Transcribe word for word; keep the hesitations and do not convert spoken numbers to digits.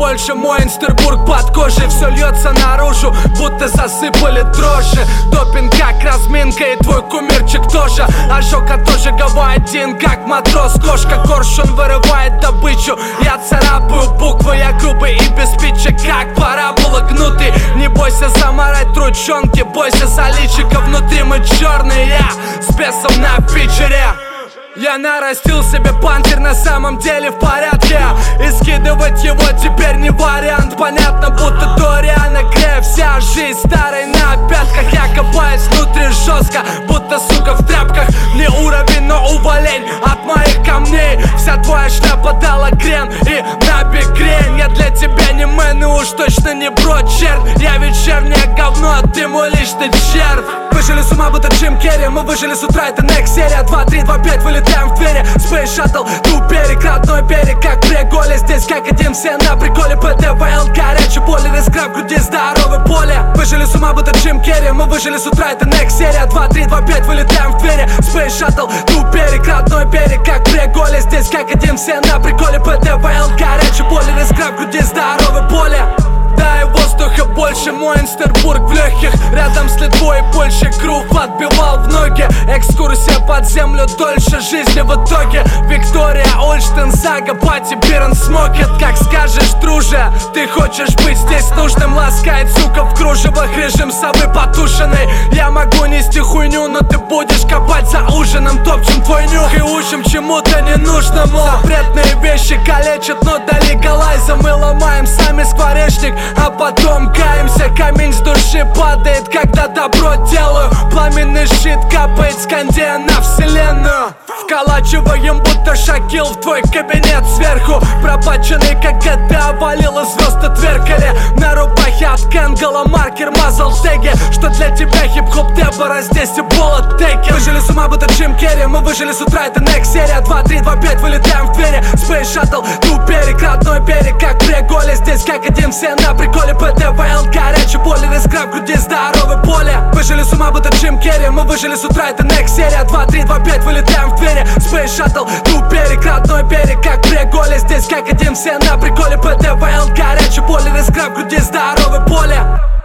больше мой Инстербург под кожей. Все льется наружу, будто засыпали дрожжи. Допинг как разминка и твой кумирчик тоже. Ожог от ожогова один, как матрос. Кошка коршун вырывает добычу. Я царапаю буквы, я грубый и без спичек, как парабола гнутый. Не бойся заморать ручонки, бойся за личико внутри. Мы черные, я с бесом на фичере. Я нарастил себе панцирь, на самом деле в порядке. И скидывать его теперь не вариант. Понятно, будто Дориан Грея. Вся жизнь старой на пятках. Я копаюсь внутри жестко, будто сука в тряпках. Не уровень, но уволень от моих камней. Вся твоя шляпа дала крен и набекрень. Я для тебя не мэн и уж точно не бро, черт. Я вечернее говно, а ты мой личный червь. Выжили с ума, будто Джим Керри. Мы выжили с утра, это next серия. Два, три, два, пять, вылетаем в двери. Space Shuttle, ту берег, родной берег, как преголе. Здесь как один, все на приколе. ПТВЛ, горячий боли, искра в груди, здоровое поле. Выжили с ума, будто Джим Керри. Мы выжили с утра, это next серия. Два, три, два, пять, вылетаем в двери. Space Shuttle, ту берег, родной берег, как преголе. Здесь как один, все на приколе. ПТВЛ, горячий боли, искра в груди, здоровое поле. Да, и воздуха больше, мой Инстербург в легких. Рядом с Литвой больше грув отбивал в ноги. Экскурсия под землю дольше жизни в итоге. Виктория, Ольштен, Зага, Пати, Бирн, Смокет. Как скажешь, друже, ты хочешь быть здесь нужным. Ласкает, сука, в кружевах, режим совы потушенный. Я могу нести хуйню, но ты будешь копать за ужином. Топчем твой нюх и учим чему-то ненужному. Запретные вещи калечат, но до легалайза мы ломаем сами скворечник, а потом каемся. Камень с души падает, когда добро делаю. Пламенный щит капает, скандея на вселенную. Вколачиваем, будто Шакил в твой кабинет сверху. Пропаченный, как ГТА, валила звезды тверкали. На рубахе от Кенгала маркер мазал теги. Что для тебя хип-хоп Дебора, здесь и буллет тейки. Выжили с ума, будто Джим Керри. Мы выжили с утра, это next серия. Два, три, два, пять, вылетаем в двери. Space Shuttle, ту берег, родной берег, как преголе. Здесь как один, все на приколе. ПТВЛ, горячий боли, искра в груди, здоровое поле. Выжили с ума, будто Джим Керри. Мы выжили с утра, это next серия. Два, три, два, пять, вылетаем в двери. Space Shuttle, ту берег, родной берег, как преголе. Здесь как один, все на приколе. ПТВЛ, горячий боли, искра в груди, здоровое поле.